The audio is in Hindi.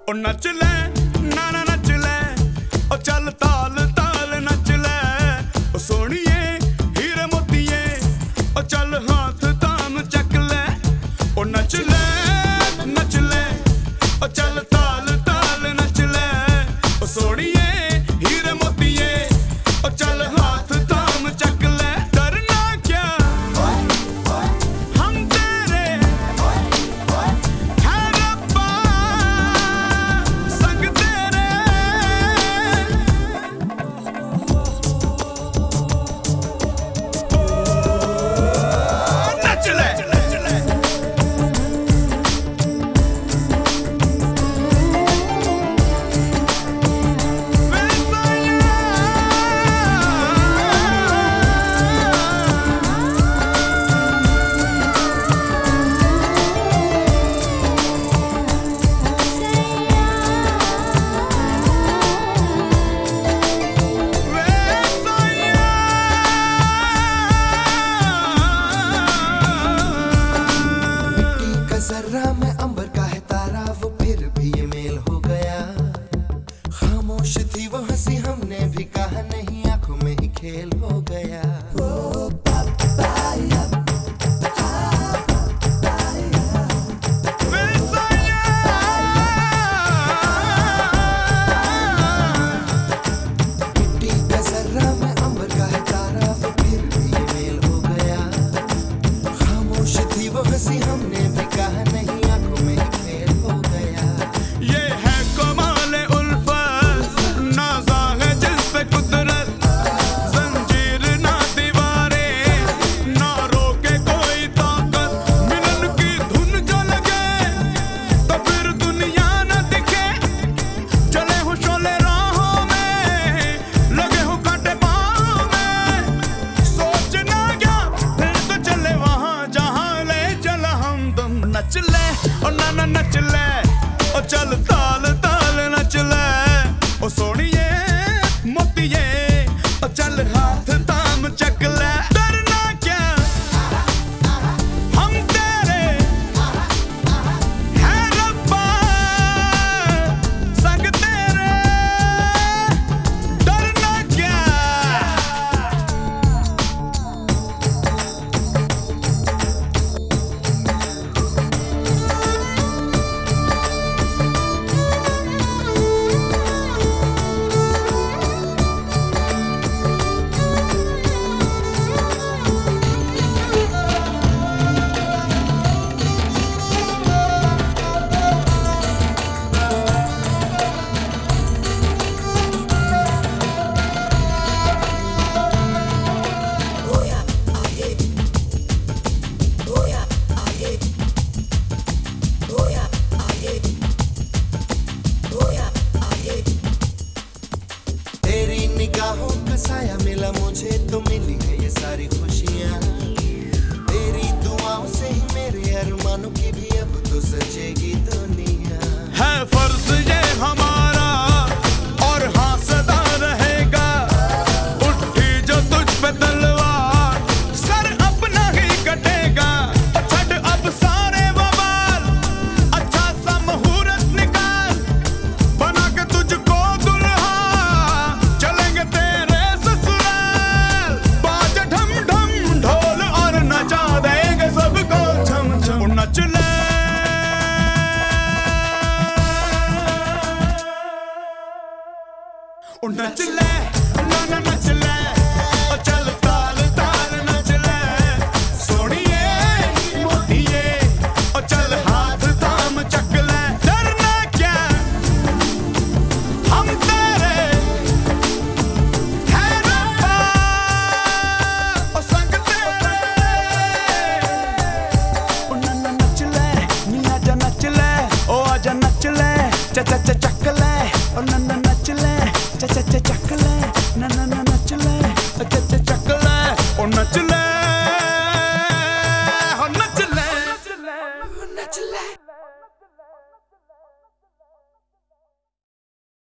ओ नच ले नाना नच ले ओ चल ताल ताल नच ले ओ सोनिए हीरे मोतिए ओ चल हाथ ताम चक ले ओ नच ले ओ चल ताल ताल नच ले ओ सोनिए हीरे मोतिए ओ चल हाथ ताम चक ले डरना क्या हम तेरे है रब्बा संग तेरे नच ले जर्रा में अंबर का है तारा वो फिर भी ये मेल हो गया। खामोश थी वो हंसी हमने भी कहा नहीं आंखों में ही खेल हो गया। मिट्टी का जर्रा में अंबर का है तारा वो फिर भी ये मेल हो गया। खामोश थी वो हंसी हमने भी कहा नहीं आंखों में ही खेल हो गया। ये है कमाल उल्फत नाज़ा है जिस पे कुदरत जंजीर ना दीवारें ना रोके कोई ताकत मिलन की धुन जो लगे तो फिर दुनिया न दिखे चले हो शोले राहों में लगे हो कांटे पाँव में सोचना क्या फिर तो चले वहाँ जहाँ ले चला हमदम नच ले और नाना नच ले ओ चल ताल ताल नच ले ओ सोनिए मोतिए ओ चल हाथ ताम चक ले डरना क्या हम तेरे है रब्बा संग तेरे डरना क्या तेरी निगाहों का साया मिला मुझे तो मिली है ये सारी खुशियाँ। तेरी दुआओं से ही मेरे अरमानों की भी अब तो सजेगी दुनिया। है फर्ज ये हमारा और हाँ सदा रहेगा उठी जो तुझ पे तलवार सर अपना ही कटेगा छठ अब सारे बवाल अच्छा सा मुहूर्त निकाल बना के तुझको दुल्हा चलेंगे तेरे ससुराल बाज ढम ढम ढोल और नचा देंगे सबको झम झम नच ले ओ नच ले नाना नच ले ओ चल ताल ताल नच ले सोनिए मोतिए ओ चल हाथ थाम चक ले डरना क्या हम तेरे है रब्बा ओ संग तेरे ओ नाना नच ले नी आजा नच ले ओ आजा नच ले चा चा चा चक ले ओ नाना